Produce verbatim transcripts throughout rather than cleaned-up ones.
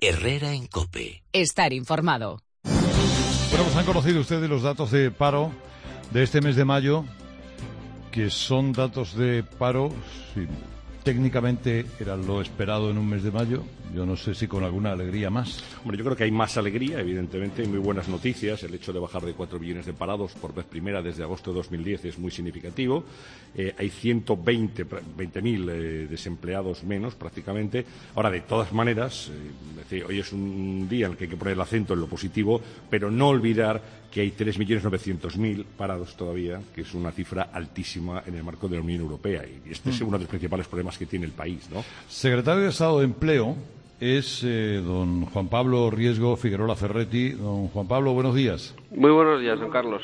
Herrera en COPE. Estar informado. Bueno, pues han conocido ustedes los datos de paro de este mes de mayo, que son datos de paro, sí, técnicamente era lo esperado en un mes de mayo. Yo no sé si con alguna alegría más. Bueno, yo creo que hay más alegría, evidentemente, y muy buenas noticias. El hecho de bajar de cuatro millones de parados por vez primera desde agosto de dos mil diez es muy significativo. Eh, hay ciento veinte mil eh, desempleados menos, prácticamente. Ahora, de todas maneras, eh, decir, hoy es un día en el que hay que poner el acento en lo positivo, pero no olvidar que hay tres millones novecientos mil parados todavía, que es una cifra altísima en el marco de la Unión Europea. Y este mm. es uno de los principales problemas que tiene el país, ¿no? Secretario de Estado de Empleo es eh, don Juan Pablo Riesgo Figuerola Ferretti. Don Juan Pablo, buenos días. Muy buenos días, don Carlos.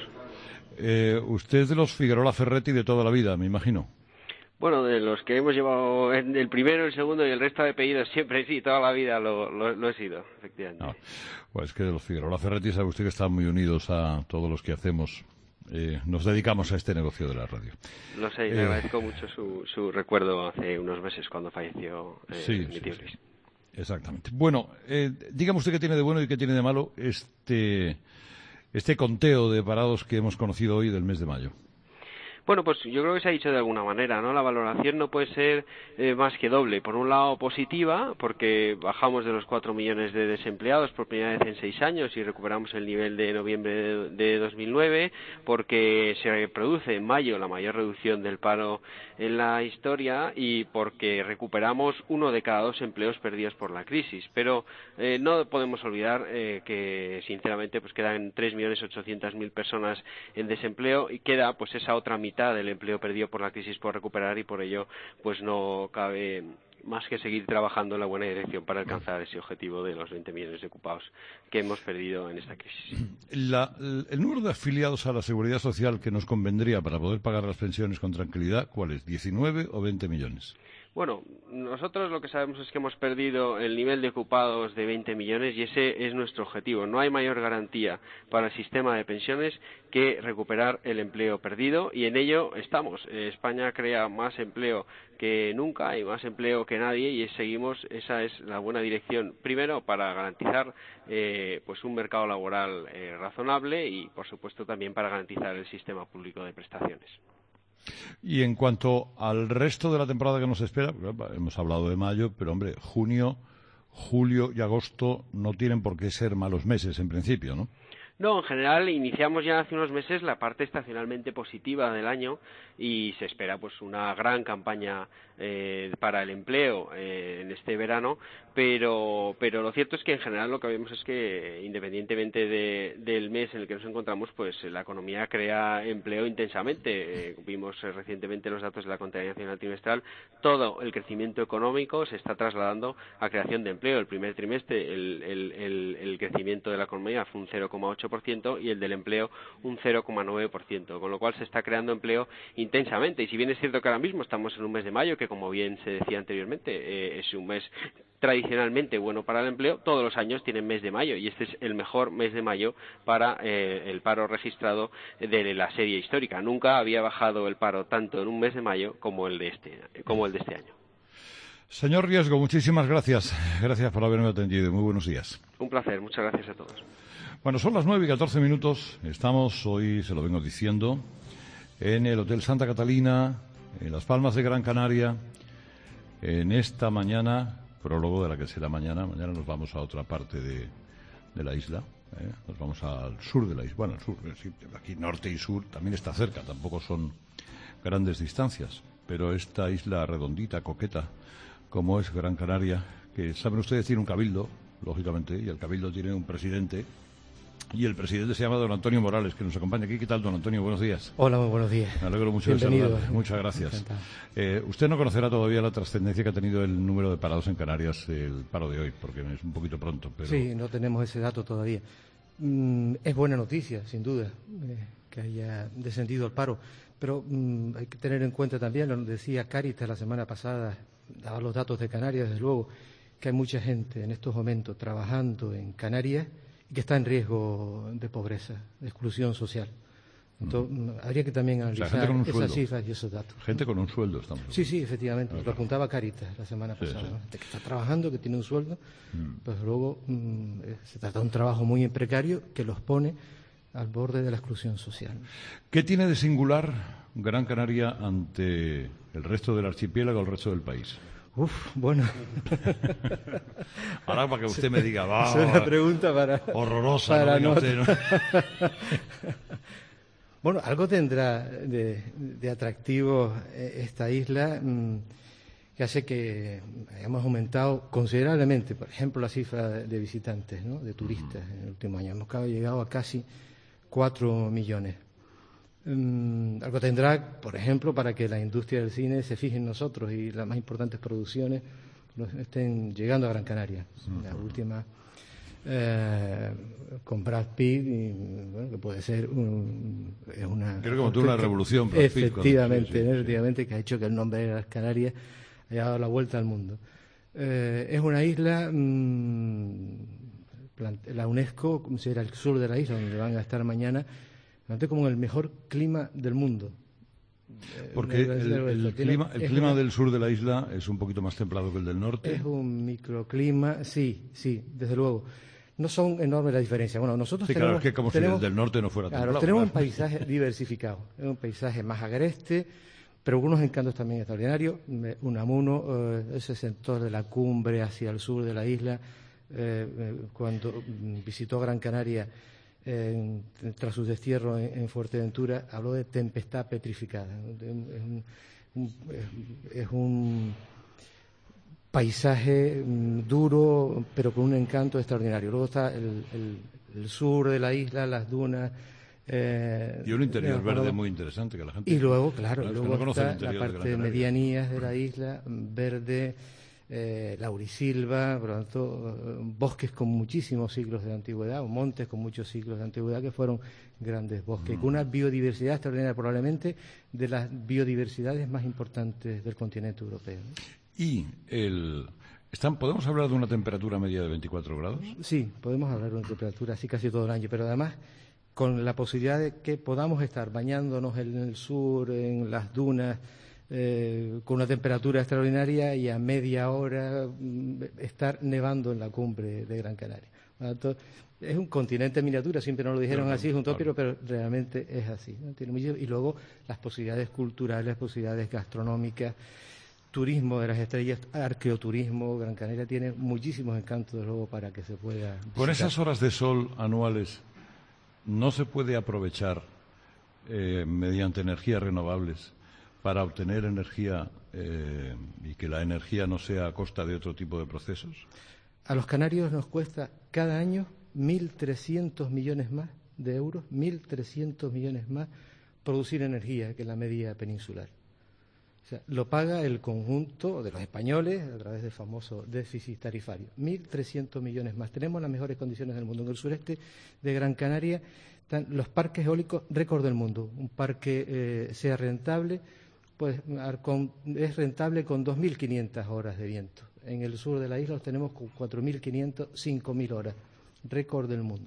Eh, usted es de los Figuerola Ferretti de toda la vida, me imagino. Bueno, de los que hemos llevado el primero, el segundo y el resto de apellidos siempre, sí, toda la vida lo, lo, lo he sido, efectivamente. No, pues es que de los Figuerola Ferretti sabe usted que están muy unidos a todos los que hacemos. Eh, nos dedicamos a este negocio de la radio. Lo sé, y le eh, agradezco mucho su, su recuerdo hace unos meses cuando falleció eh, sí, mi tío sí, Luis. Sí. Exactamente. Bueno, eh, dígame usted qué tiene de bueno y qué tiene de malo este, este conteo de parados que hemos conocido hoy del mes de mayo. Bueno, pues yo creo que se ha dicho de alguna manera, ¿no? La valoración no puede ser eh, más que doble. Por un lado, positiva, porque bajamos de los cuatro millones de desempleados por primera vez en seis años y recuperamos el nivel de noviembre de, de dos mil nueve, porque se produce en mayo la mayor reducción del paro en la historia y porque recuperamos uno de cada dos empleos perdidos por la crisis. Pero eh, no podemos olvidar eh, que, sinceramente, pues quedan tres millones ochocientas mil personas en desempleo y queda pues esa otra mitad del empleo perdido por la crisis por recuperar y por ello pues no cabe más que seguir trabajando en la buena dirección para alcanzar ese objetivo de los veinte millones de ocupados que hemos perdido en esta crisis. La, el número de afiliados a la Seguridad Social que nos convendría para poder pagar las pensiones con tranquilidad, ¿cuál es? ¿diecinueve o veinte millones? Bueno, nosotros lo que sabemos es que hemos perdido el nivel de ocupados de veinte millones y ese es nuestro objetivo. No hay mayor garantía para el sistema de pensiones que recuperar el empleo perdido y en ello estamos. España crea más empleo que nunca y más empleo que nadie y seguimos, esa es la buena dirección. Primero, para garantizar eh, pues un mercado laboral eh, razonable y, por supuesto, también para garantizar el sistema público de prestaciones. Y en cuanto al resto de la temporada que nos espera, hemos hablado de mayo, pero hombre, junio, julio y agosto no tienen por qué ser malos meses en principio, ¿no? No, en general iniciamos ya hace unos meses la parte estacionalmente positiva del año y se espera pues una gran campaña eh, para el empleo eh, en este verano, pero pero lo cierto es que en general lo que vemos es que independientemente de, del mes en el que nos encontramos, pues la economía crea empleo intensamente. Eh, vimos eh, recientemente los datos de la contabilidad nacional trimestral, todo el crecimiento económico se está trasladando a creación de empleo. El primer trimestre el, el, el, el crecimiento de la economía fue un cero coma ocho por ciento y el del empleo un cero coma nueve por ciento, con lo cual se está creando empleo intensamente. Y si bien es cierto que ahora mismo estamos en un mes de mayo, que como bien se decía anteriormente, eh, es un mes tradicionalmente bueno para el empleo, todos los años tienen mes de mayo y este es el mejor mes de mayo para eh, el paro registrado de la serie histórica. Nunca había bajado el paro tanto en un mes de mayo como el de este, como el de este año. Señor Riesgo, muchísimas gracias. Gracias por haberme atendido. Muy buenos días. Un placer. Muchas gracias a todos. Bueno, son las nueve y catorce minutos. Estamos, hoy se lo vengo diciendo, en el Hotel Santa Catalina, en Las Palmas de Gran Canaria, en esta mañana, prólogo de la que será mañana. Mañana nos vamos a otra parte de, de la isla. ¿eh? Nos vamos al sur de la isla. Bueno, al sur, sí, aquí norte y sur también está cerca, tampoco son grandes distancias. Pero esta isla redondita, coqueta, como es Gran Canaria, que saben ustedes tiene un cabildo, lógicamente, y el cabildo tiene un presidente. Y el presidente se llama don Antonio Morales, que nos acompaña aquí. ¿Qué tal, don Antonio? Buenos días. Hola, muy buenos días. Me alegro mucho Bienvenido. de saludarle. Muchas gracias. Eh, usted no conocerá todavía la trascendencia que ha tenido el número de parados en Canarias, el paro de hoy, porque es un poquito pronto. Pero... Sí, no tenemos ese dato todavía. Mm, es buena noticia, sin duda, eh, que haya descendido el paro. Pero mm, hay que tener en cuenta también, lo decía Cáritas la semana pasada, daba los datos de Canarias, desde luego, que hay mucha gente en estos momentos trabajando en Canarias que está en riesgo de pobreza, de exclusión social. Entonces, uh-huh. habría que también analizar, o sea, gente con un esas sueldo. Cifras y esos datos. Gente con un sueldo, estamos hablando. Sí, sí, efectivamente. Claro. Lo apuntaba Cáritas la semana pasada. Sí, sí. ¿no? Gente que está trabajando, que tiene un sueldo, mm. pues luego mm, se trata de un trabajo muy precario que los pone al borde de la exclusión social. ¿Qué tiene de singular Gran Canaria ante el resto del archipiélago o el resto del país? Uf, bueno. Ahora para que usted me diga, va. Es una pregunta para. Horrorosa, para ¿no? no... Usted, ¿no? Bueno, algo tendrá de, de atractivo esta isla mmm, que hace que hayamos aumentado considerablemente, por ejemplo, la cifra de visitantes, ¿no? De turistas en el último año. Hemos llegado a casi cuatro millones. Um, algo tendrá, por ejemplo, para que la industria del cine se fije en nosotros y las más importantes producciones estén llegando a Gran Canaria. Uh-huh. La última eh, con Brad Pitt, y, bueno, que puede ser un, es una... Creo que como tuvo una revolución. Brad Pitt, efectivamente, cuando, sí, sí, efectivamente, sí. Que ha hecho que el nombre de Gran Canaria haya dado la vuelta al mundo. Eh, es una isla, mmm, la UNESCO considera el sur de la isla, donde van a estar mañana, como el mejor clima del mundo. Porque el, el, el clima, el clima una, del sur de la isla es un poquito más templado que el del norte. Es un microclima, sí, sí, desde luego. No son enormes las diferencias. Bueno, nosotros sí, tenemos... claro, es que como tenemos, si el del norte no fuera claro, templado. Tenemos claro. un paisaje diversificado. Es un paisaje más agreste, pero algunos encantos también extraordinarios. Unamuno, eh, ese sector de la cumbre hacia el sur de la isla, eh, cuando visitó Gran Canaria, Eh, tras su destierro en, en Fuerteventura, habló de tempestad petrificada. Es un, un, es un paisaje um, duro, pero con un encanto extraordinario. Luego está el, el, el sur de la isla, las dunas. Eh, y un interior eh, verde muy interesante que la gente. Y luego, claro, no, luego no está la parte de medianías de la isla, verde. Eh, laurisilva, por lo tanto, eh, bosques con muchísimos siglos de antigüedad, o montes con muchos siglos de antigüedad que fueron grandes bosques, mm. con una biodiversidad extraordinaria, probablemente de las biodiversidades más importantes del continente europeo. Y el... ¿Están, ¿podemos hablar de una temperatura media de veinticuatro grados? Sí, podemos hablar de una temperatura así casi todo el año, pero además con la posibilidad de que podamos estar bañándonos en el sur, en las dunas, Eh, con una temperatura extraordinaria y a media hora mm, estar nevando en la cumbre de Gran Canaria. Entonces, es un continente en miniatura, siempre nos lo dijeron no, así, es un tópico, claro. Pero realmente es así, ¿no? Tiene mucho, y luego las posibilidades culturales, posibilidades gastronómicas, turismo de las estrellas, arqueoturismo. Gran Canaria tiene muchísimos encantos de luego para que se pueda visitar. Con esas horas de sol anuales, ¿no se puede aprovechar eh, mediante energías renovables para obtener energía eh, y que la energía no sea a costa de otro tipo de procesos? A los canarios nos cuesta cada año mil trescientos millones más de euros, mil trescientos millones más producir energía que la media peninsular. O sea, lo paga el conjunto de los españoles a través del famoso déficit tarifario. mil trescientos millones más. Tenemos las mejores condiciones del mundo. En el sureste de Gran Canaria están los parques eólicos récord del mundo. Un parque eh, sea rentable, pues es rentable con dos mil quinientas horas de viento. En el sur de la isla los tenemos con cuatro mil quinientas, cinco mil horas, récord del mundo.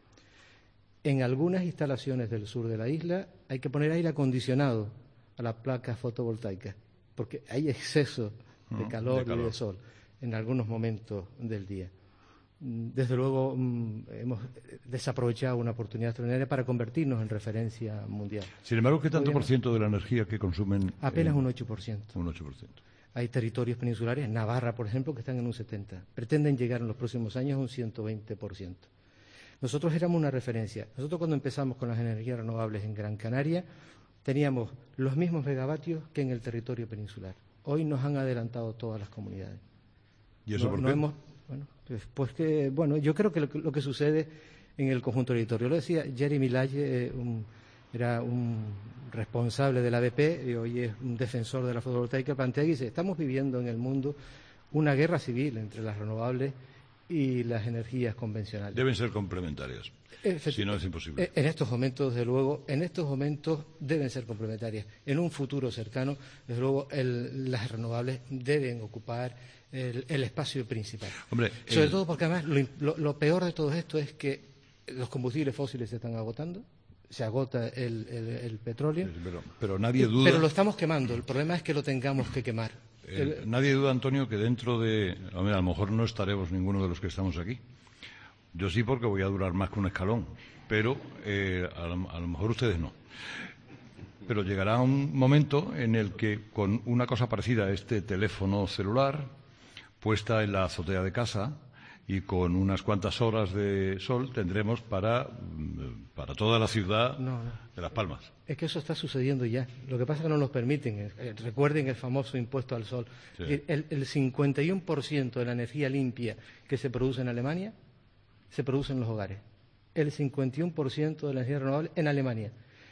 En algunas instalaciones del sur de la isla hay que poner aire acondicionado a las placas fotovoltaicas, porque hay exceso de calor, de calor y de sol en algunos momentos del día. Desde luego hemos desaprovechado una oportunidad extraordinaria para convertirnos en referencia mundial. Sin embargo, ¿qué tanto por ciento de la energía que consumen? Apenas en... un ocho por ciento. Un ocho por ciento. Hay territorios peninsulares, Navarra, por ejemplo, que están en un setenta por ciento. Pretenden llegar en los próximos años a un ciento veinte por ciento. Nosotros éramos una referencia. Nosotros cuando empezamos con las energías renovables en Gran Canaria teníamos los mismos megavatios que en el territorio peninsular. Hoy nos han adelantado todas las comunidades. ¿Y eso no, por qué? No hemos, bueno, pues, pues que, bueno, yo creo que lo, lo que sucede en el conjunto del territorio, lo decía Jeremy Laye, eh, un, era un responsable de la A B P y hoy es un defensor de la fotovoltaica, plantea y dice, estamos viviendo en el mundo una guerra civil entre las renovables y las energías convencionales. Deben ser complementarias. Si no, es imposible. En estos momentos, desde luego, en estos momentos deben ser complementarias. En un futuro cercano, desde luego, el, las renovables deben ocupar el, el espacio principal. Hombre, Sobre el... todo porque, además, lo, lo, lo peor de todo esto es que los combustibles fósiles se están agotando se agota el, el, el petróleo. Sí, pero, pero nadie duda. Pero lo estamos quemando. El problema es que lo tengamos que quemar. Eh, el... Nadie duda, Antonio, que dentro de... A, ver, a lo mejor no estaremos ninguno de los que estamos aquí. Yo sí, porque voy a durar más que un escalón. Pero eh, a, lo, a lo mejor ustedes no. Pero llegará un momento en el que, con una cosa parecida a este teléfono celular, puesta en la azotea de casa, y con unas cuantas horas de sol, tendremos para, para toda la ciudad no, no. de Las Palmas. Es que eso está sucediendo ya. Lo que pasa es que no nos permiten. Eh, recuerden el famoso impuesto al sol. Sí. El, el cincuenta y uno por ciento de la energía limpia que se produce en Alemania se produce en los hogares. El cincuenta y uno por ciento de la energía renovable en Alemania.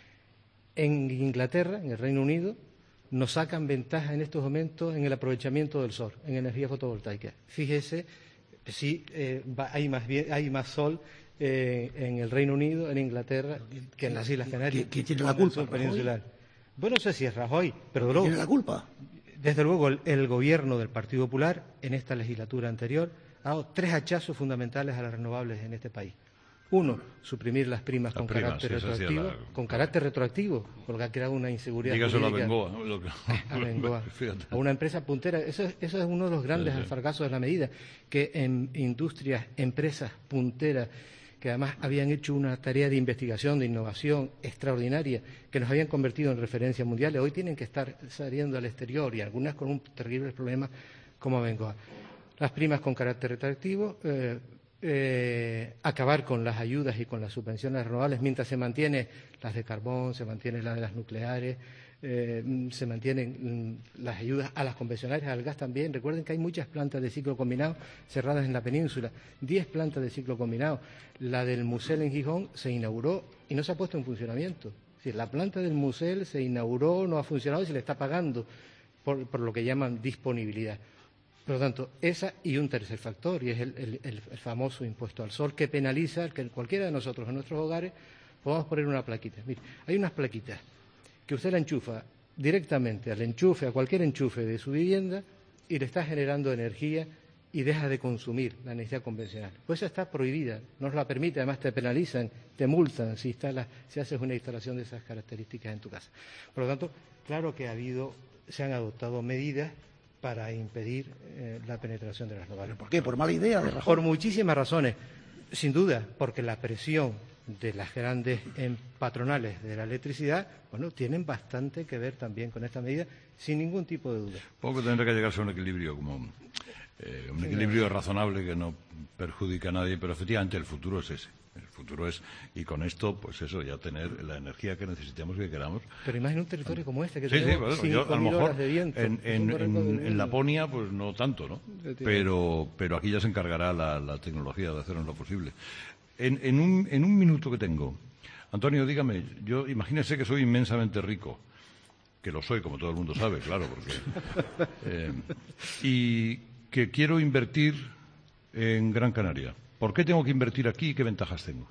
En Inglaterra, en el Reino Unido, nos sacan ventaja en estos momentos en el aprovechamiento del sol, en energía fotovoltaica. Fíjese, sí, eh, hay, más bien, hay más sol eh, en el Reino Unido, en Inglaterra, que en las Islas Canarias. ¿Quién tiene la culpa? Peninsular. Bueno, no sé si es Rajoy, pero luego, ¿tiene la culpa? Desde luego, el, el gobierno del Partido Popular, en esta legislatura anterior, ha dado tres hachazos fundamentales a las renovables en este país. Uno, suprimir las primas, las con, primas carácter sí, retroactivo, la... con carácter retroactivo, porque ha creado una inseguridad Dígaselo jurídica. a Bengoa. ¿no? Lo que... a Bengoa, a una empresa puntera. Eso es, eso es uno de los grandes sí, sí. fracasos de la medida, que en industrias, empresas punteras, que además habían hecho una tarea de investigación, de innovación extraordinaria, que nos habían convertido en referencias mundiales, hoy tienen que estar saliendo al exterior, y algunas con un terrible problema como Bengoa. Las primas con carácter retroactivo... Eh, Eh, acabar con las ayudas y con las subvenciones renovables mientras se mantiene las de carbón, se mantiene las de las nucleares, eh, se mantienen mm, las ayudas a las convencionales, al gas también. Recuerden que hay muchas plantas de ciclo combinado cerradas en la península, diez plantas de ciclo combinado. La del Musel en Gijón se inauguró y no se ha puesto en funcionamiento. Es decir, la planta del Musel se inauguró, no ha funcionado y se le está pagando por, por lo que llaman disponibilidad. Por lo tanto, esa y un tercer factor, y es el, el, el, el famoso impuesto al sol, que penaliza que cualquiera de nosotros en nuestros hogares podamos poner una plaquita. Mire, hay unas plaquitas que usted la enchufa directamente al enchufe, a cualquier enchufe de su vivienda, y le está generando energía y deja de consumir la energía convencional. Pues esa está prohibida, no nos la permite, además te penalizan, te multan si, instalas, si haces una instalación de esas características en tu casa. Por lo tanto, claro que ha habido, se han adoptado medidas para impedir eh, la penetración de las renovables. ¿Por qué? ¿Por mala idea de Rajoy? Por muchísimas razones. Sin duda, porque la presión de las grandes patronales de la electricidad, bueno, tienen bastante que ver también con esta medida, sin ningún tipo de duda. Poco tendrá que llegarse a un equilibrio, como eh, un equilibrio razonable que no perjudica a nadie, pero efectivamente el futuro es ese. El futuro es, y con esto, pues eso, ya tener la energía que necesitemos, que queramos. Pero imagina un territorio como este, que sí, tenemos sí, bueno, yo, a lo mejor de viento. En, en, en, en Laponia, pues no tanto, ¿no? Pero, pero aquí ya se encargará la, la tecnología de hacernos lo posible. En, en, un, en un minuto que tengo, Antonio, dígame, yo imagínese que soy inmensamente rico, que lo soy, como todo el mundo sabe, claro, porque... Eh, y que quiero invertir en Gran Canaria. ¿Por qué tengo que invertir aquí y qué ventajas tengo?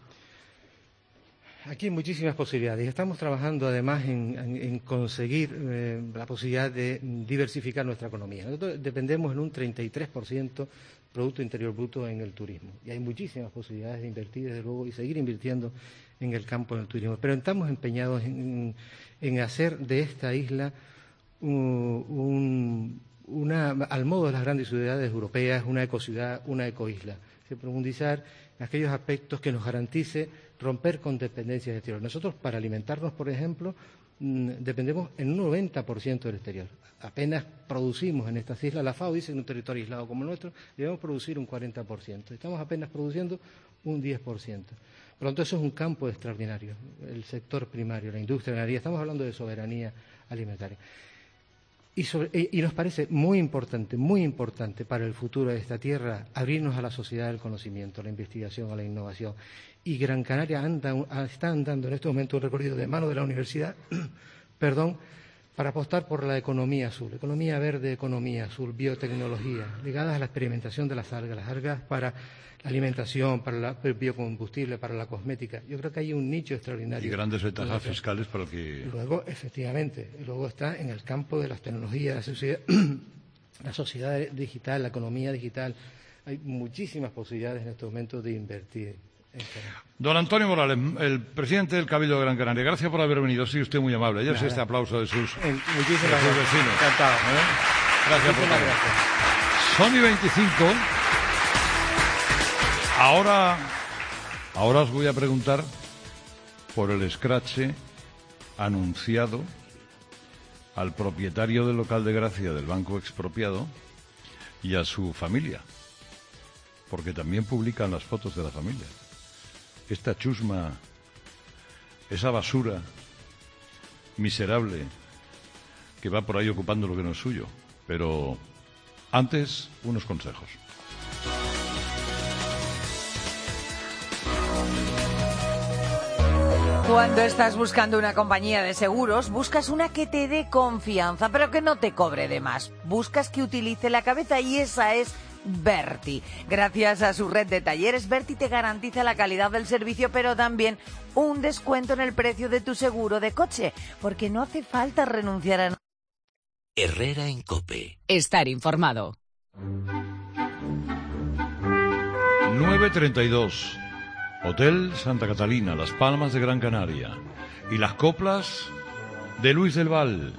Aquí hay muchísimas posibilidades. Estamos trabajando además en, en, en conseguir eh, la posibilidad de diversificar nuestra economía. Nosotros dependemos en un treinta y tres por ciento Producto Interior Bruto en el turismo. Y hay muchísimas posibilidades de invertir, desde luego, y seguir invirtiendo en el campo del turismo. Pero estamos empeñados en, en hacer de esta isla un, un, una, al modo de las grandes ciudades europeas, una ecociudad, una ecoisla. Profundizar en aquellos aspectos que nos garantice romper con dependencias exteriores. Nosotros, para alimentarnos, por ejemplo, mmm, dependemos en un noventa por ciento del exterior. Apenas producimos en estas islas, la FAO dice que en un territorio aislado como el nuestro, debemos producir un cuarenta por ciento. Estamos apenas produciendo un diez por ciento. Por lo tanto, eso es un campo extraordinario, el sector primario, la industria, la energía. Estamos hablando de soberanía alimentaria. Y, sobre, y, y nos parece muy importante, muy importante para el futuro de esta tierra abrirnos a la sociedad del conocimiento, a la investigación, a la innovación. Y Gran Canaria anda, está andando en este momento un recorrido de mano de la universidad, perdón, para apostar por la economía azul, economía verde, economía azul, biotecnología, ligadas a la experimentación de las algas, las algas para la alimentación, para la, el biocombustible, para la cosmética. Yo creo que hay un nicho extraordinario. Y grandes ventajas fiscales para el que... Luego, efectivamente, luego está en el campo de las tecnologías, la sociedad, la sociedad digital, la economía digital. Hay muchísimas posibilidades en estos momentos de invertir Don Antonio Morales, el presidente del Cabildo de Gran Canaria, gracias por haber venido. Sí, usted muy amable. Yo sé este aplauso de sus, de sus vecinos. Encantado. ¿Eh? Gracias por todo. Son y veinticinco. Ahora, ahora os voy a preguntar por el escrache anunciado al propietario del local de Gracia del banco expropiado y a su familia, porque también publican las fotos de la familia. Esta chusma, esa basura miserable que va por ahí ocupando lo que no es suyo. Pero antes, unos consejos. Cuando estás buscando una compañía de seguros, buscas una que te dé confianza, pero que no te cobre de más. Buscas que utilice la cabeza y esa es Verti. Gracias a su red de talleres, Verti te garantiza la calidad del servicio, pero también un descuento en el precio de tu seguro de coche, porque no hace falta renunciar a... Herrera en COPE. Estar informado. nueve treinta y dos. Hotel Santa Catalina, Las Palmas de Gran Canaria. Y las coplas de Luis del Val.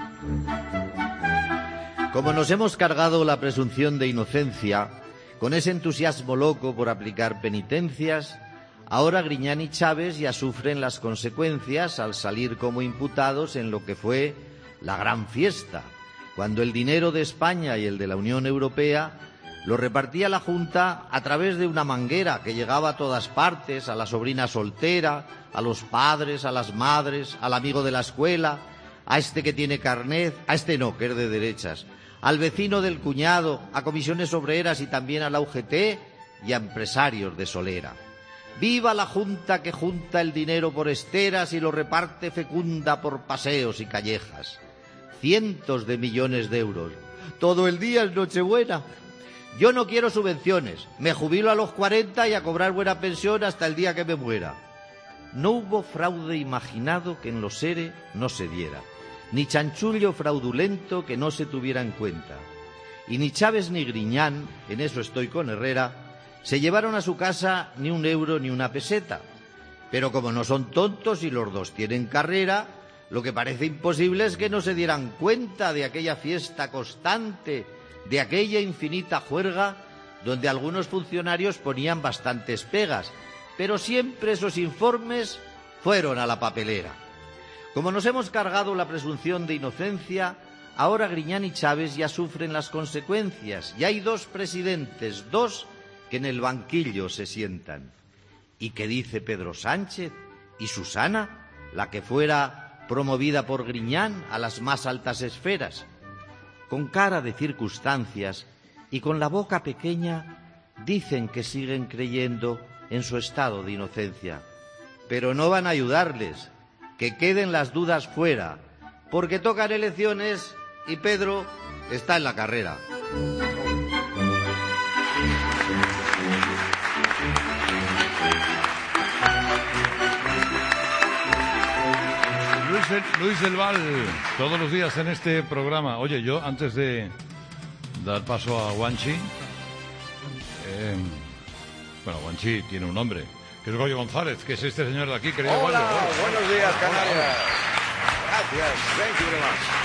Como nos hemos cargado la presunción de inocencia, con ese entusiasmo loco por aplicar penitencias, ahora Griñán y Chávez ya sufren las consecuencias al salir como imputados en lo que fue la gran fiesta, cuando el dinero de España y el de la Unión Europea lo repartía la Junta a través de una manguera que llegaba a todas partes, a la sobrina soltera, a los padres, a las madres, al amigo de la escuela, a este que tiene carnet, a este no, que es de derechas, al vecino del cuñado, a comisiones obreras y también a la U G T y a empresarios de Solera. ¡Viva la Junta que junta el dinero por esteras y lo reparte fecunda por paseos y callejas! Cientos de millones de euros. Todo el día es Nochebuena. Yo no quiero subvenciones. Me jubilo a los cuarenta y a cobrar buena pensión hasta el día que me muera. No hubo fraude imaginado que en los ERE no se diera, ni chanchullo fraudulento que no se tuviera en cuenta. Y ni Chávez ni Griñán, en eso estoy con Herrera, se llevaron a su casa ni un euro ni una peseta. Pero como no son tontos y los dos tienen carrera, lo que parece imposible es que no se dieran cuenta de aquella fiesta constante, de aquella infinita juerga, donde algunos funcionarios ponían bastantes pegas, pero siempre esos informes fueron a la papelera. Como nos hemos cargado la presunción de inocencia, ahora Griñán y Chávez ya sufren las consecuencias, y hay dos presidentes, dos que en el banquillo se sientan. ¿Y qué dice Pedro Sánchez y Susana, la que fuera promovida por Griñán a las más altas esferas? Con cara de circunstancias y con la boca pequeña, dicen que siguen creyendo en su estado de inocencia. Pero no van a ayudarles, que queden las dudas fuera, porque tocan elecciones y Pedro está en la carrera. Luis del Val, todos los días en este programa. Oye, yo antes de dar paso a Guanchi, eh, bueno, Guanchi tiene un nombre, que es Goyo González, que es este señor de aquí, querido Hola, Goyo. Hola, buenos días, Canarias. Gracias, thank you very much.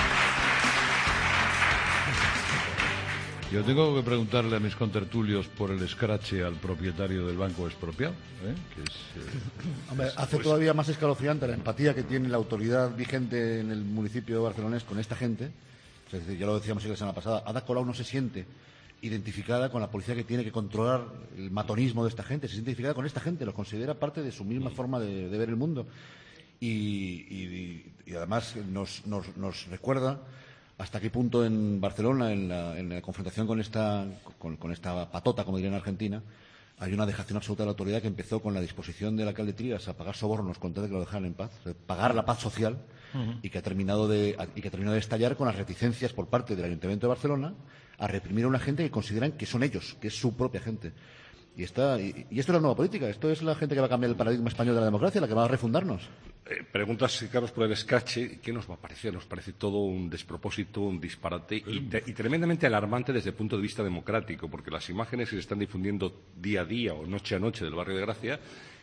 Yo tengo que preguntarle a mis contertulios por el escrache al propietario del banco expropiado, ¿eh? que es, eh, Hombre, hace pues, todavía más escalofriante la empatía que tiene la autoridad vigente en el municipio de barcelonés con esta gente. Es decir, ya lo decíamos la semana pasada, Ada Colau no se siente identificada con la policía que tiene que controlar el matonismo de esta gente, se siente identificada con esta gente, lo considera parte de su misma forma de, de ver el mundo. Y, y, y además nos, nos, nos recuerda hasta qué punto en Barcelona, en la, en la confrontación con esta, con, con esta patota, como diría en Argentina, hay una dejación absoluta de la autoridad que empezó con la disposición del alcalde Trias a pagar sobornos con tal de que lo dejaran en paz, pagar la paz social, uh-huh. y que ha terminado de y que ha terminado de estallar con las reticencias por parte del Ayuntamiento de Barcelona a reprimir a una gente que consideran que son ellos, que es su propia gente. Y, está, y, y esto es la nueva política, esto es la gente que va a cambiar el paradigma español de la democracia, la que va a refundarnos. Eh, preguntas, Carlos, por el escrache, ¿qué nos va a parecer? Nos parece todo un despropósito, un disparate y, te, y tremendamente alarmante desde el punto de vista democrático, porque las imágenes que se están difundiendo día a día o noche a noche del barrio de Gracia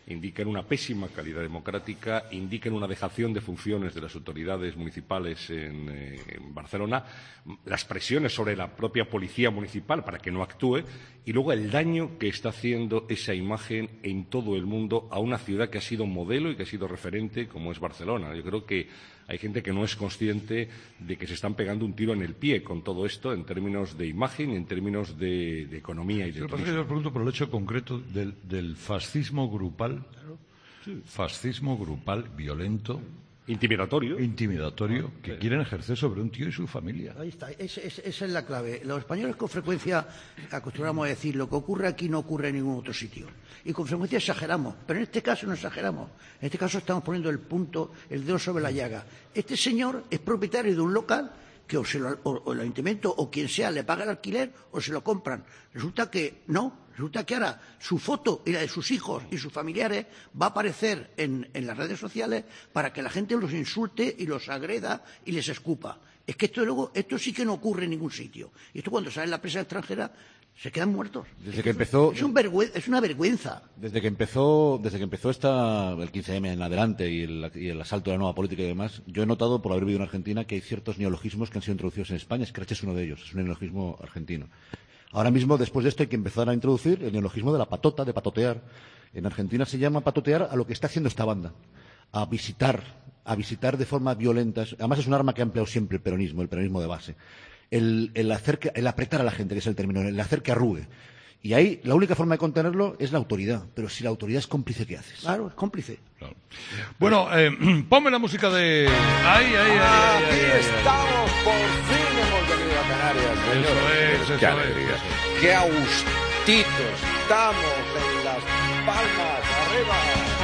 indican una pésima calidad democrática, indican una dejación de funciones de las autoridades municipales en, eh, en Barcelona, las presiones sobre la propia policía municipal para que no actúe y luego el daño que está haciendo esa imagen en todo el mundo a una ciudad que ha sido modelo y que ha sido referente como es Barcelona. Yo creo que hay gente que no es consciente de que se están pegando un tiro en el pie con todo esto en términos de imagen y en términos de, de economía y de Lo que pasa turismo. es que yo os pregunto por el hecho concreto del, del fascismo grupal, sí. fascismo grupal violento, intimidatorio, intimidatorio que sí. quieren ejercer sobre un tío y su familia. Ahí está, es, es, esa es la clave. Los españoles con frecuencia acostumbramos a decir lo que ocurre aquí no ocurre en ningún otro sitio. Y con frecuencia exageramos, pero en este caso no exageramos. En este caso estamos poniendo el punto, el dedo sobre la llaga. Este señor es propietario de un local que o, se lo, o, o el ayuntamiento o quien sea le paga el alquiler o se lo compran. Resulta que no, resulta que ahora su foto y la de sus hijos y sus familiares va a aparecer en, en las redes sociales para que la gente los insulte y los agreda y les escupa. Es que esto luego, esto sí que no ocurre en ningún sitio. Y esto cuando sale en la prensa extranjera se quedan muertos. Desde que empezó, es, un vergüe- es una vergüenza. Desde que empezó, desde que empezó esta, el quince eme en adelante y el, y el asalto a la nueva política y demás, yo he notado, por haber vivido en Argentina, que hay ciertos neologismos que han sido introducidos en España. Scratch es uno de ellos, es un neologismo argentino. Ahora mismo, después de esto, hay que empezar a introducir el neologismo de la patota, de patotear. En Argentina se llama patotear a lo que está haciendo esta banda, a visitar, a visitar de forma violenta. Además, es un arma que ha empleado siempre el peronismo, el peronismo de base. El, el, hacer que, el apretar a la gente, que es el término, el hacer que arrugue. Y ahí la única forma de contenerlo es la autoridad. Pero si la autoridad es cómplice, ¿qué haces? Claro, es cómplice. Claro. Bueno, eh, ponme la música de... ¡Ay, ay, ay! ay, Aquí ay, ay, estamos, ay. por fin hemos venido a Canarias, señores. Eso es, eso Qué es, alegría. eso es. Qué agustitos estamos en Las Palmas, arriba.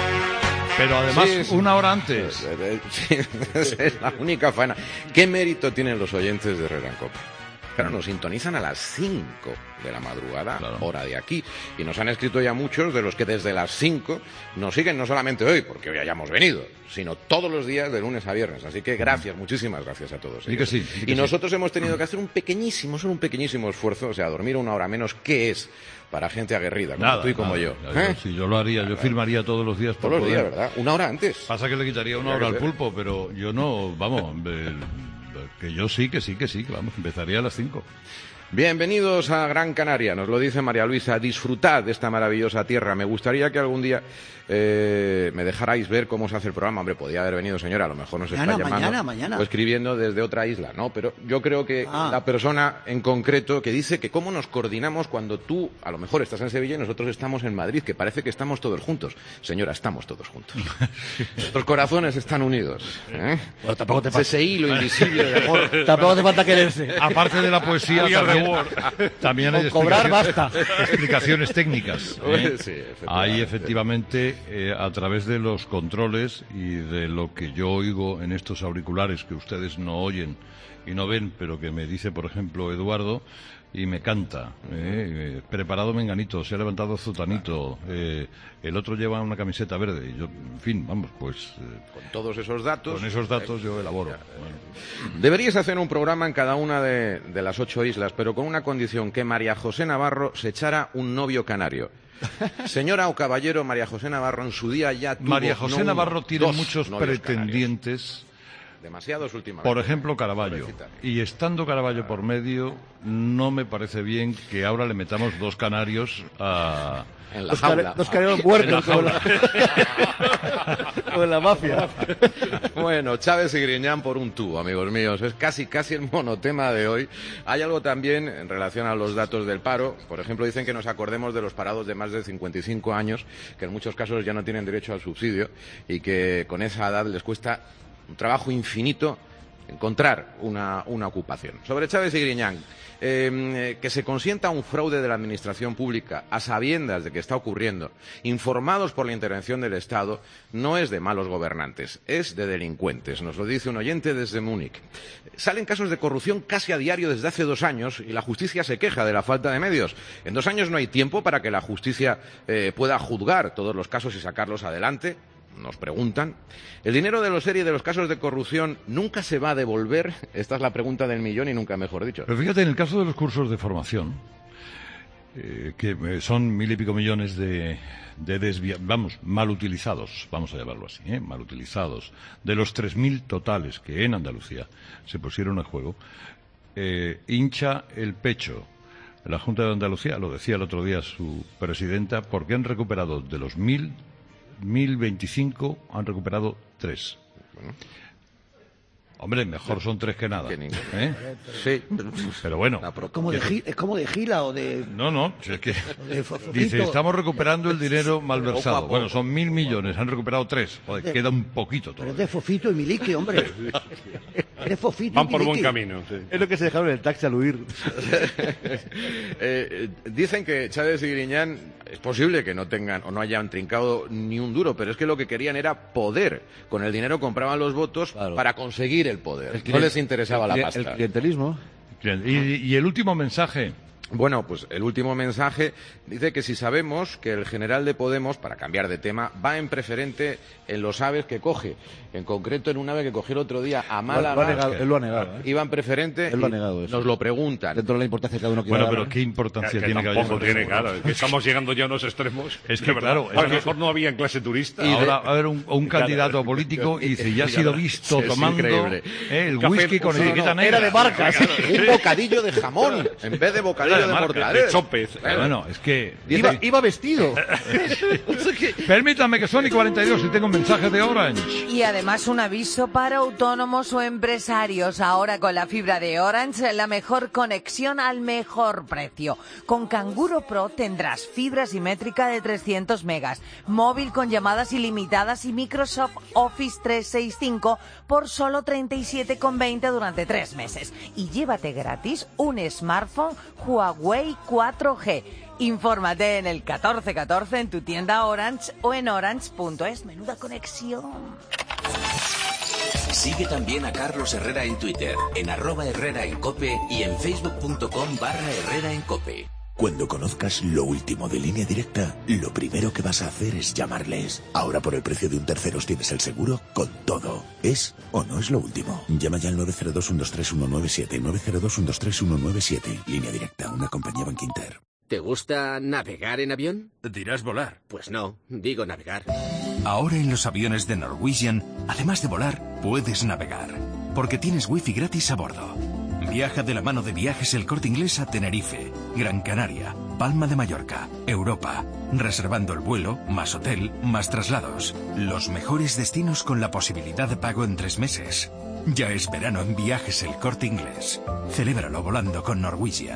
Pero además, Sí, sí. una hora antes. Sí, esa es la única faena. ¿Qué mérito tienen los oyentes de Herrera en Cope? Claro, nos sintonizan a las cinco de la madrugada, claro. hora de aquí. Y nos han escrito ya muchos de los que desde las cinco nos siguen no solamente hoy, porque hoy hayamos venido, sino todos los días de lunes a viernes. Así que gracias, muchísimas gracias a todos. Y, que sí, y, que y nosotros sí. hemos tenido que hacer un pequeñísimo, solo un pequeñísimo esfuerzo, o sea, dormir una hora menos, ¿qué es? Para gente aguerrida, como nada, tú y como nada, yo. nada, ¿Eh? yo. Si yo lo haría, yo firmaría todos los días. Todos los días, ¿verdad? Una hora antes. Pasa que le quitaría una hora al pulpo, pero yo no, vamos, eh, que yo sí, que sí, que sí, que vamos, empezaría a las cinco. Bienvenidos a Gran Canaria, nos lo dice María Luisa, disfrutad de esta maravillosa tierra. Me gustaría que algún día eh, me dejarais ver cómo se hace el programa. Hombre, podía haber venido, señora, a lo mejor nos mañana, está llamando mañana, mañana. o escribiendo desde otra isla, ¿no? Pero yo creo que ah. la persona en concreto que dice que cómo nos coordinamos cuando tú, a lo mejor, estás en Sevilla y nosotros estamos en Madrid, que parece que estamos todos juntos. Señora, estamos todos juntos. Nuestros corazones están unidos. ¿eh? Bueno, tampoco te Ese hilo invisible de amor. Tampoco te falta quererse. Aparte de la poesía, también, también hay cobrar explicaciones, basta. explicaciones técnicas. ¿eh? Sí, efectivamente. Hay efectivamente, eh, a través de los controles y de lo que yo oigo en estos auriculares que ustedes no oyen y no ven, pero que me dice, por ejemplo, Eduardo, y me canta. Eh, eh, preparado Menganito, se ha levantado Zotanito, eh, el otro lleva una camiseta verde. Y yo, en fin, vamos, pues... Eh, con todos esos datos... Con esos datos yo elaboro. Bueno. Deberíais hacer un programa en cada una de, de las ocho islas, pero con una condición, que María José Navarro se echara un novio canario. Señora o caballero, María José Navarro en su día ya tuvo... María José no Navarro uno, tiene dos muchos pretendientes... Canarios. Demasiados últimamente. Por ejemplo, Caravaggio. Y estando Caravaggio por medio, no me parece bien que ahora le metamos dos canarios a... En la dos, jaula. Car dos canarios muertos. En la o en la mafia. Bueno, Chávez y Griñán por un tubo, amigos míos. Es casi, casi el monotema de hoy. Hay algo también en relación a los datos del paro. Por ejemplo, dicen que nos acordemos de los parados de más de cincuenta y cinco años, que en muchos casos ya no tienen derecho al subsidio y que con esa edad les cuesta un trabajo infinito encontrar una, una ocupación. Sobre Chávez y Griñán, eh, que se consienta un fraude de la administración pública a sabiendas de que está ocurriendo, informados por la intervención del Estado, no es de malos gobernantes, es de delincuentes, nos lo dice un oyente desde Múnich. Salen casos de corrupción casi a diario desde hace dos años y la justicia se queja de la falta de medios. En dos años no hay tiempo para que la justicia eh, pueda juzgar todos los casos y sacarlos adelante. Nos preguntan. ¿El dinero de los series de los casos de corrupción nunca se va a devolver? Esta es la pregunta del millón y nunca mejor dicho. Pero fíjate, en el caso de los cursos de formación, eh, que son mil y pico millones de, de desvia, vamos, mal utilizados, vamos a llamarlo así, ¿eh? mal utilizados, de los tres mil totales que en Andalucía se pusieron en juego, eh, hincha el pecho la Junta de Andalucía, lo decía el otro día su presidenta, porque han recuperado de los mil, mil veinticinco, han recuperado tres. Bueno. Hombre, mejor son tres que nada. Que ¿eh? Sí. Pero bueno. Como de Gila, ¿es como de Gila o de...? No, no. Es que dice, estamos recuperando el dinero malversado. Bueno, son mil millones, han recuperado tres. Joder, de, queda un poquito todo. Pero es de Fofito y Milique, hombre. Es de Fofito Van y por Milique. buen camino. Sí. Es lo que se dejaron en el taxi al huir. eh, dicen que Chávez y Griñán es posible que no tengan o no hayan trincado ni un duro, pero es que lo que querían era poder. Con el dinero compraban los votos claro. para conseguir el poder. El client, no les interesaba el, la pasta. El clientelismo. ¿Y, y el último mensaje? Bueno, pues el último mensaje dice que si sabemos que el general de Podemos, para cambiar de tema, va en preferente en los aves que coge. En concreto, en un ave que cogió el otro día a Málaga. Lo ha negado, él lo ha negado. ¿eh? Iba en preferente. Él lo ha negado. Eso. Nos lo preguntan. Dentro de la importancia que cada uno quiere Bueno, dar, pero ¿qué importancia que, tiene que que tampoco tiene, claro. Es que estamos llegando ya a unos extremos. Es que, claro. A lo mejor no había en clase turista. Y ahora va a haber un, un candidato político y dice, ya ha sido visto es tomando eh, el Café, whisky con sí, etiqueta no, negra. Era de marca. Sí. Un bocadillo de jamón en vez de bocadillo de, de mortadela. De chopez. Bueno, es que... Iba, iba vestido. Permítame que son y cuarenta y dos y tengo un mensaje de Orange. Y además un aviso para autónomos o empresarios. Ahora con la fibra de Orange, la mejor conexión al mejor precio. Con Kanguro Pro tendrás fibra simétrica de trescientos megas, móvil con llamadas ilimitadas y Microsoft Office trescientos sesenta y cinco por solo treinta y siete con veinte durante tres meses. Y llévate gratis un smartphone Huawei cuatro G. Infórmate en el catorce catorce en tu tienda Orange o en orange punto es. Menuda conexión. Sigue también a Carlos Herrera en Twitter, en arroba Herrera en Cope y en facebook punto com barra Herrera en Cope. Cuando conozcas lo último de Línea Directa, lo primero que vas a hacer es llamarles. Ahora por el precio de un terceros tienes el seguro con todo. ¿Es o no es lo último? Llama ya al nueve cero dos, uno dos tres, uno nueve siete, nueve cero dos, uno dos tres, uno nueve siete. Línea Directa, una compañía Bankinter. ¿Te gusta navegar en avión? Dirás volar. Pues no, digo navegar. Ahora en los aviones de Norwegian, además de volar, puedes navegar. Porque tienes wifi gratis a bordo. Viaja de la mano de Viajes El Corte Inglés a Tenerife, Gran Canaria, Palma de Mallorca, Europa. Reservando el vuelo, más hotel, más traslados. Los mejores destinos con la posibilidad de pago en tres meses. Ya es verano en Viajes El Corte Inglés. Celébralo volando con Norwegian.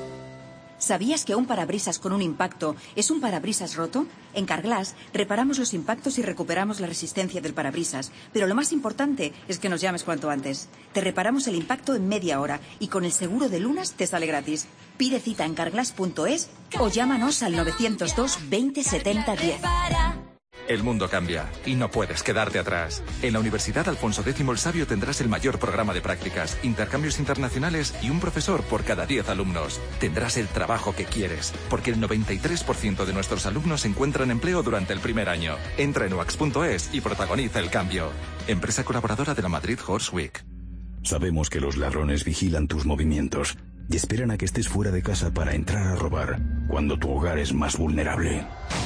¿Sabías que un parabrisas con un impacto es un parabrisas roto? En Carglass reparamos los impactos y recuperamos la resistencia del parabrisas. Pero lo más importante es que nos llames cuanto antes. Te reparamos el impacto en media hora y con el seguro de Lunas te sale gratis. Pide cita en carglass punto es o llámanos al novecientos dos, veinte, setenta, diez. El mundo cambia y no puedes quedarte atrás. En la Universidad Alfonso X el Sabio tendrás el mayor programa de prácticas, intercambios internacionales y un profesor por cada diez alumnos. Tendrás el trabajo que quieres, porque el noventa y tres por ciento de nuestros alumnos encuentran empleo durante el primer año. Entra en u a x punto es y protagoniza el cambio. Empresa colaboradora de la Madrid Horse Week. Sabemos que los ladrones vigilan tus movimientos y esperan a que estés fuera de casa para entrar a robar, cuando tu hogar es más vulnerable.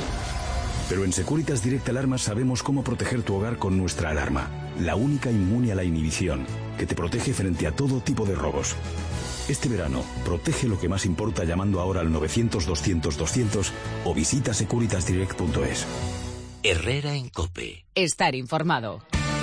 Pero en Securitas Direct Alarmas sabemos cómo proteger tu hogar con nuestra alarma, la única inmune a la inhibición, que te protege frente a todo tipo de robos. Este verano, protege lo que más importa llamando ahora al novecientos, doscientos, doscientos o visita securitas direct punto es. Herrera en Cope. Estar informado.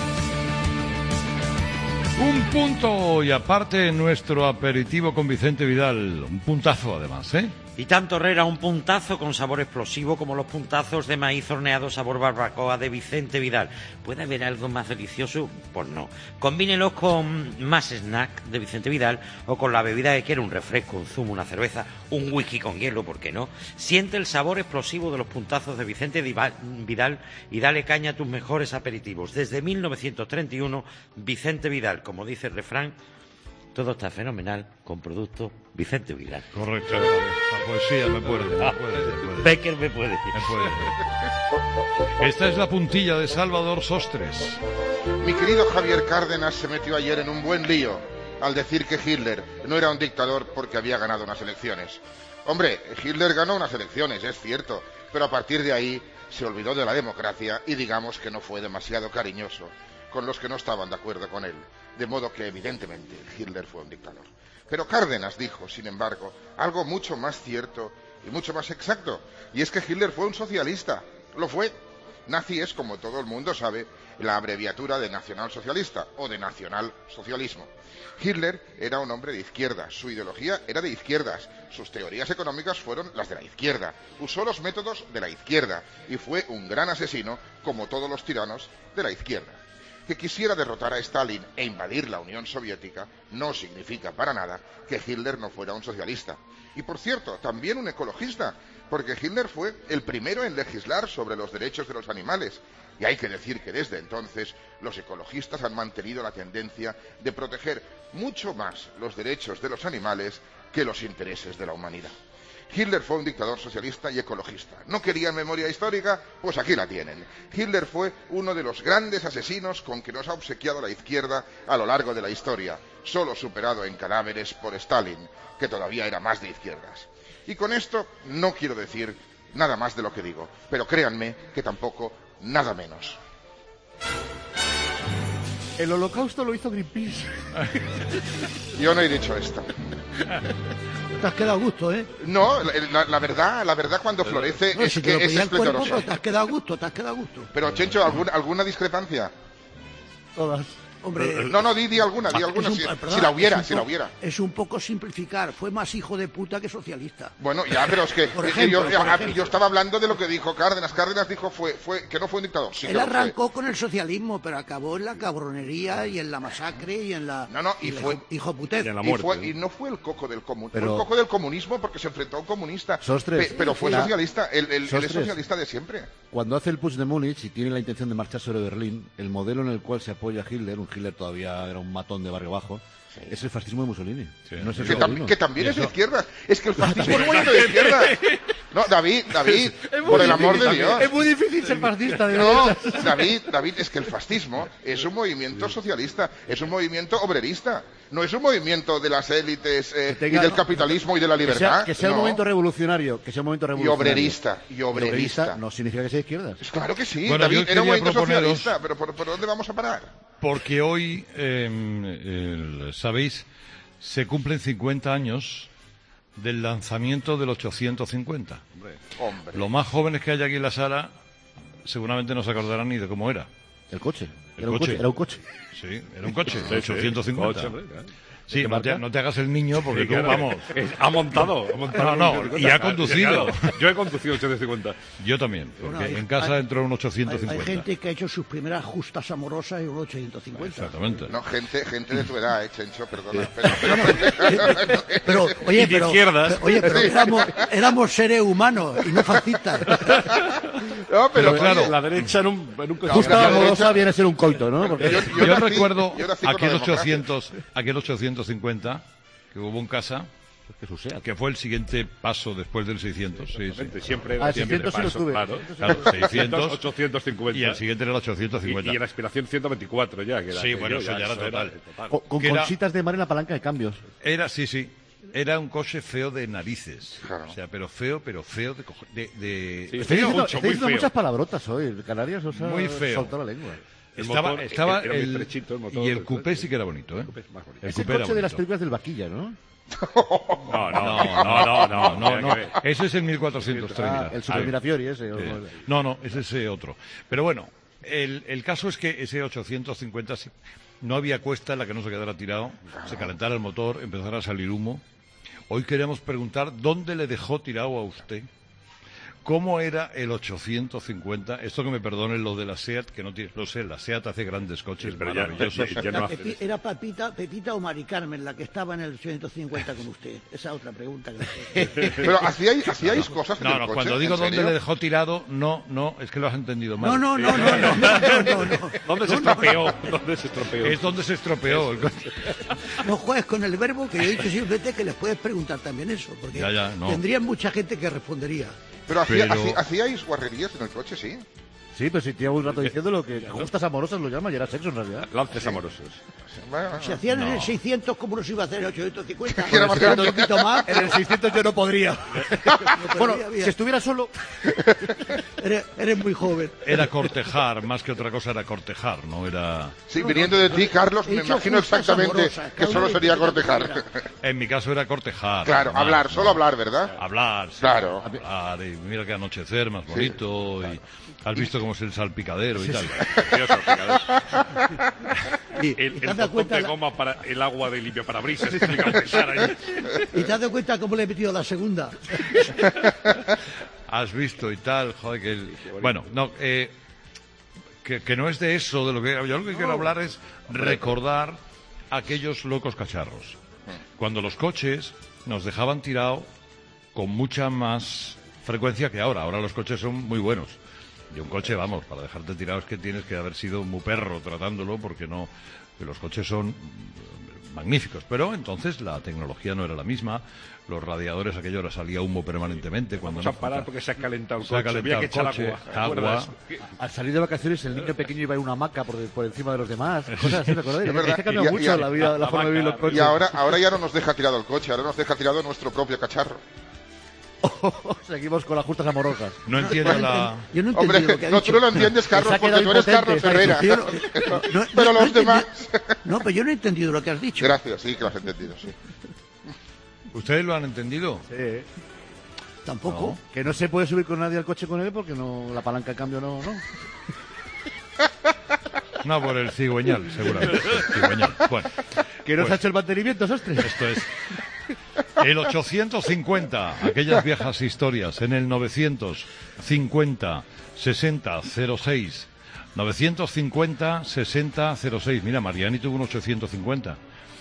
Un punto y aparte nuestro aperitivo con Vicente Vidal. Un puntazo además, ¿eh? Y tanto, Herrera, un puntazo con sabor explosivo como los puntazos de maíz horneado sabor barbacoa de Vicente Vidal. ¿Puede haber algo más delicioso? Pues no. Combínelos con más snack de Vicente Vidal o con la bebida que quiera, un refresco, un zumo, una cerveza, un whisky con hielo, ¿por qué no? Siente el sabor explosivo de los puntazos de Vicente Vidal y dale caña a tus mejores aperitivos. Desde mil novecientos treinta y uno, Vicente Vidal, como dice el refrán, todo está fenomenal con producto Vicente Vidal. Correcto. La poesía me puede, me puede, me puede. Becker me puede. Me puede. Esta es la puntilla de Salvador Sostres. Mi querido Javier Cárdenas se metió ayer en un buen lío al decir que Hitler no era un dictador porque había ganado unas elecciones. Hombre, Hitler ganó unas elecciones, es cierto, pero a partir de ahí se olvidó de la democracia y digamos que no fue demasiado cariñoso con los que no estaban de acuerdo con él, de modo que evidentemente Hitler fue un dictador. Pero Cárdenas dijo, sin embargo, algo mucho más cierto y mucho más exacto, y es que Hitler fue un socialista, lo fue. Nazi es, como todo el mundo sabe, la abreviatura de nacionalsocialista o de nacionalsocialismo. Hitler era un hombre de izquierda, su ideología era de izquierdas, sus teorías económicas fueron las de la izquierda, usó los métodos de la izquierda y fue un gran asesino como todos los tiranos de la izquierda. Que quisiera derrotar a Stalin e invadir la Unión Soviética no significa para nada que Hitler no fuera un socialista. Y por cierto, también un ecologista, porque Hitler fue el primero en legislar sobre los derechos de los animales. Y hay que decir que desde entonces los ecologistas han mantenido la tendencia de proteger mucho más los derechos de los animales que los intereses de la humanidad. Hitler fue un dictador socialista y ecologista. ¿No querían memoria histórica? Pues aquí la tienen. Hitler fue uno de los grandes asesinos con que nos ha obsequiado la izquierda a lo largo de la historia, solo superado en cadáveres por Stalin, que todavía era más de izquierdas. Y con esto no quiero decir nada más de lo que digo, pero créanme que tampoco nada menos. El holocausto lo hizo Greenpeace. Yo no he dicho esto. Te has quedado a gusto, ¿eh? No, la, la verdad, la verdad cuando florece no, es si que te es lo cuerpo, esplendoroso. pero te has quedado a gusto, te has quedado a gusto. Pero, Chencho, ¿algún, ¿alguna discrepancia? Todas. Hombre, no, no, di, di alguna, di alguna, un, si, perdón, si la hubiera, un si la po- hubiera. Es un poco simplificar, fue más hijo de puta que socialista. Bueno, ya, pero es que Por eh, ejemplo, yo, por a- ejemplo. yo estaba hablando de lo que dijo Cárdenas. Cárdenas dijo fue, fue, que no fue un dictador. Sí que Él lo fue. arrancó con el socialismo, pero acabó en la cabronería y en la masacre y en la... No, no, y la fue- hijo, hijo putez. Y, fue- y no fue el coco del comunismo, Pero- fue el coco del comunismo porque se enfrentó a un comunista. Sostres. Pe- pero fue La- socialista, el, el- él es Sostres. socialista de siempre. Cuando hace el Putsch de Múnich y tiene la intención de marchar sobre Berlín, el modelo en el cual se apoya Hitler, un Hitler todavía era un matón de barrio bajo, es el fascismo de Mussolini. No es el Que, tam- socialismo. que también Y es de eso- izquierda. Es que el fascismo es movimiento de izquierda. No, David, David, Es muy por el amor de difícil, Dios. es muy difícil ser fascista de No, derechas. David, David, es que el fascismo es un movimiento socialista, es un movimiento obrerista. No es un movimiento de las élites eh, Que tenga- y del capitalismo y de la Que libertad. sea, que sea un no. momento revolucionario, que sea un momento revolucionario. obrerista, y obrerista. no significa que sea izquierdas. Claro que sí, Bueno, David yo era un quería movimiento proponeros- socialista, pero ¿por, por dónde vamos a parar? Porque hoy, eh, el- sabéis, se cumplen cincuenta años del lanzamiento del ochocientos cincuenta. Hombre. Los más jóvenes que hay aquí en la sala seguramente no se acordarán ni de cómo era. El coche. El Era un coche. coche, era un coche. Sí, era un coche, Sí, sí, ochocientos cincuenta. coche, hombre, claro. Sí, ¿De no te, marca? no te hagas el niño porque Sí, tú, claro. vamos... Es- ha montado, ha montado No, un no, ochocientos y ha cincuenta. conducido. Claro, yo he conducido ochocientos cincuenta. Yo también, porque Bueno, hay- en casa hay- entró un Hay, ochocientos hay cincuenta. gente que ha hecho sus primeras justas amorosas en un ochocientos cincuenta. Exactamente. No, gente, gente de tu edad, eh, Chencho, perdona. Pero, pero- Pero, oye, pero, pero- oye, pero Sí. éramos, éramos seres humanos y no fascistas. No, pero, claro, oye, la derecha en un, en un Claro, justa la amorosa derecha- viene a ser un coito, ¿no? Porque Yo, yo nací- recuerdo yo nací con la aquel democracia. ochocientos, aquel ochocientos cincuenta que hubo en casa, que fue el siguiente paso después del seiscientos. Sí, sí. Siempre Ah, siempre seiscientos sí lo paso, tuve. claro. Claro, seiscientos, ochocientos cincuenta. y el siguiente era el ochocientos Y, cincuenta. y en aspiración ciento veinticuatro ya. Que era Sí, aquello, bueno, eso ya era total. con, con que era- conchitas de mar en la palanca de cambios. Era, sí, sí. Era un coche feo de narices. Claro. O sea, pero feo, pero feo de... cojo- de, de- Sí, Estáis feo, diciendo, mucho, estáis muy diciendo feo. muchas palabrotas hoy. Canarias os ha Muy feo. soltado la lengua. El estaba motor estaba era muy el, estrechito, el motor, y el el- coupé sí que era bonito, ¿eh? más bonito. El Es el coupé era coche de las bonito. películas del Vaquilla, ¿no? No, no, no, no, no, no, no. nada que ver. Ese es el mil cuatrocientos treinta. Ah, el Super Mirafiori ese. o- Sí. No, no, es ese otro. Pero bueno, el, el caso es que ese ochocientos cincuenta sí, no había cuesta en la que no se quedara tirado, se calentara el motor, empezara a salir humo. Hoy queremos preguntar dónde le dejó tirado a usted. ¿Cómo era el ochocientos cincuenta? Esto que me perdonen lo de la SEAT, que no tiene, lo sé, la SEAT hace grandes coches pero ya- maravillosos. ya- ya no hace Pepi- ¿Era Pepita, Pepita o Mari Carmen la que estaba en el ochocientos cincuenta con usted? Esa otra pregunta que le estoy- pero ¿hacíais, hacíais cosas en No, el no, coche? cuando digo ¿En dónde serio? le dejó tirado, no, no, es que lo has entendido mal. No, no, no, no, no, no, no, no, no. ¿Dónde se estropeó? ¿Dónde se estropeó? Es donde se estropeó el coche. No juegues con el verbo, que yo he dicho simplemente que les puedes preguntar también eso, porque Ya, ya, no. tendría mucha gente que respondería. Pero, hacía- Pero- hacía- hacíais guarrerías en el coche, sí. Sí, pero si llevo un rato diciéndolo que justas amorosas lo llaman y era sexo en realidad. Lances amorosos. Si hacían No. en el seiscientos, ¿cómo los iba a hacer en el ochocientos cincuenta? Era más grande. un poquito más. En el seiscientos yo no podría. Bueno, bien. si estuviera solo... Eres, eres muy joven. Era cortejar, más que otra cosa era cortejar, no era... Sí, viniendo de ti, Carlos, me imagino exactamente que solo sería cortejar. En mi caso era cortejar. Claro, Más, hablar, ¿no? solo hablar, ¿verdad? Hablar, sí, Claro. hablar, y mira que anochecer más bonito, y has visto cómo es el salpicadero y Sí, tal. sí. Precioso, picadero. Y, El, y el te has dado botón cuenta de la- goma para el agua de limpia parabrisas. Explica un pesar ahí. ¿Y te has dado cuenta cómo le he metido la segunda? Has visto y tal, joder, que el... Bueno, no, eh, que, que no es de eso, de lo que yo lo que quiero hablar es recordar aquellos locos cacharros. Cuando los coches nos dejaban tirado con mucha más frecuencia que ahora. Ahora los coches son muy buenos. Y un coche, vamos, para dejarte tirado es que tienes que haber sido muy perro tratándolo, porque no, que los coches son magníficos. Pero entonces la tecnología no era la misma. Los radiadores, aquello era salía humo permanentemente. Cuando Vamos a no- parar porque se ha calentado el Se ha coche. Había calentado que el echar coche, agua. ¿te agua. acuerdas? Al salir de vacaciones el niño pequeño iba en una hamaca por, por encima de los demás. Cosas así, ¿te acordáis? Es verdad. Es que ha cambiado Y- y- mucho la vida, la, la forma de vivir los coches. Y ahora, ahora ya no nos deja tirado el coche, ahora nos deja tirado nuestro propio cacharro. Seguimos con las justas amorosas. No entiendo la... Yo no he Hombre, entendido lo que ha no, dicho. tú no lo entiendes, Carlos, Se ha porque quedado tú eres impotente, Carlos está Herrera. No, no, Pero no he los entendido- demás... No, pero yo no he entendido lo que has dicho. Gracias, sí que lo has entendido, sí. ¿Ustedes lo han entendido? Sí. Tampoco. Que no se puede subir con nadie al coche con él porque no la palanca de cambio no... no. No, por el cigüeñal, seguramente. Cigüeñal. Bueno, Que no pues se ha hecho el mantenimiento, sostres. esto es... El ochocientos cincuenta, aquellas viejas historias, en el novecientos cincuenta sesenta cero seis. novecientos cincuenta sesenta cero seis. Mira, Mariani tuvo un ochocientos cincuenta.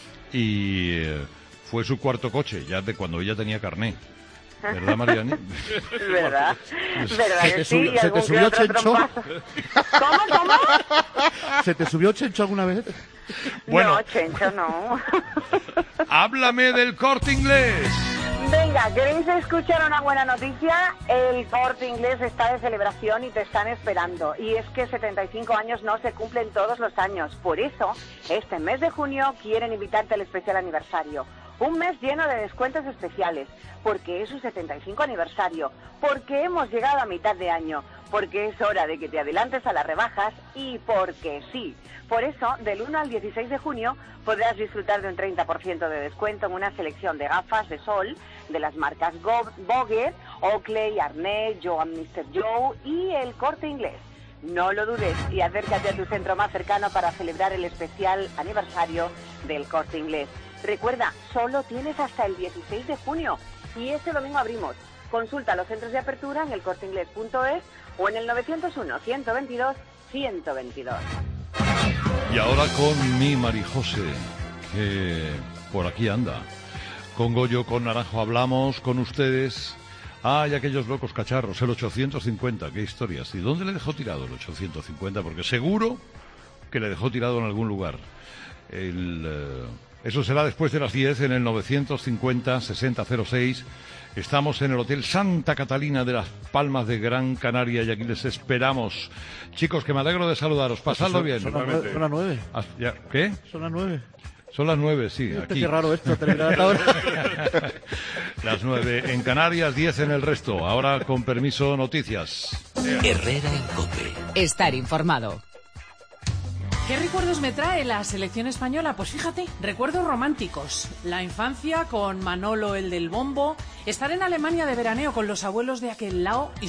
Y eh, fue su cuarto coche, ya de cuando ella tenía carné. ¿Verdad, Mariani? Es verdad, es verdad Se que te sí, subió- y se te algún que subió otro Chencho. trompazo. ¿Cómo, cómo? ¿Se te subió Chencho alguna vez? Bueno. No, Chencho, no. Háblame del Corte Inglés. Venga, ¿queréis escuchar una buena noticia? El Corte Inglés está de celebración y te están esperando. Y es que setenta y cinco años no se cumplen todos los años. Por eso, este mes de junio quieren invitarte al especial aniversario. Un mes lleno de descuentos especiales, porque es su setenta y cinco aniversario, porque hemos llegado a mitad de año, porque es hora de que te adelantes a las rebajas y porque sí. Por eso, del uno al dieciséis de junio podrás disfrutar de un treinta por ciento de descuento en una selección de gafas de sol de las marcas Go- Boger, Oakley, Arnett, Joan mister Joe y El Corte Inglés. No lo dudes y acércate a tu centro más cercano para celebrar el especial aniversario del Corte Inglés. Recuerda, solo tienes hasta el dieciséis de junio y este domingo abrimos. Consulta los centros de apertura en el corte inglés punto es o en el novecientos uno, ciento veintidós, ciento veintidós. Y ahora con mi Marijose, que por aquí anda. Con Goyo, con Naranjo hablamos con ustedes. Ay, aquellos locos cacharros, el ochocientos cincuenta, qué historias. ¿Y dónde le dejó tirado el ochocientos cincuenta? Porque seguro que le dejó tirado en algún lugar. El, eh, eso será después de las diez en el novecientos cincuenta sesenta cero seis. Estamos en el Hotel Santa Catalina de las Palmas de Gran Canaria y aquí les esperamos. Chicos, que me alegro de saludaros. Pasadlo Son- bien. son las nueve- son las nueve. Ah, ya, ¿qué? Son las nueve. Son las nueve, sí. Este, Aquí. qué raro esto, terminar a la hora. Las nueve en Canarias, diez en el resto. Ahora, con permiso, noticias. Herrera en COPE. Estar informado. ¿Qué recuerdos me trae la selección española? Pues fíjate, recuerdos románticos. La infancia con Manolo el del bombo, estar en Alemania de veraneo con los abuelos de aquel lado y